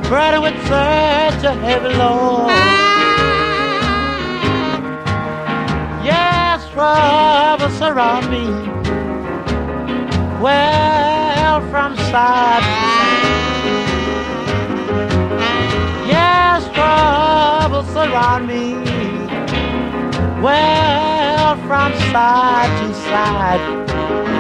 burden with such a heavy load. Yes, trouble surround me. Well, from side to side. Yes, trouble surround me. Well, from side to side.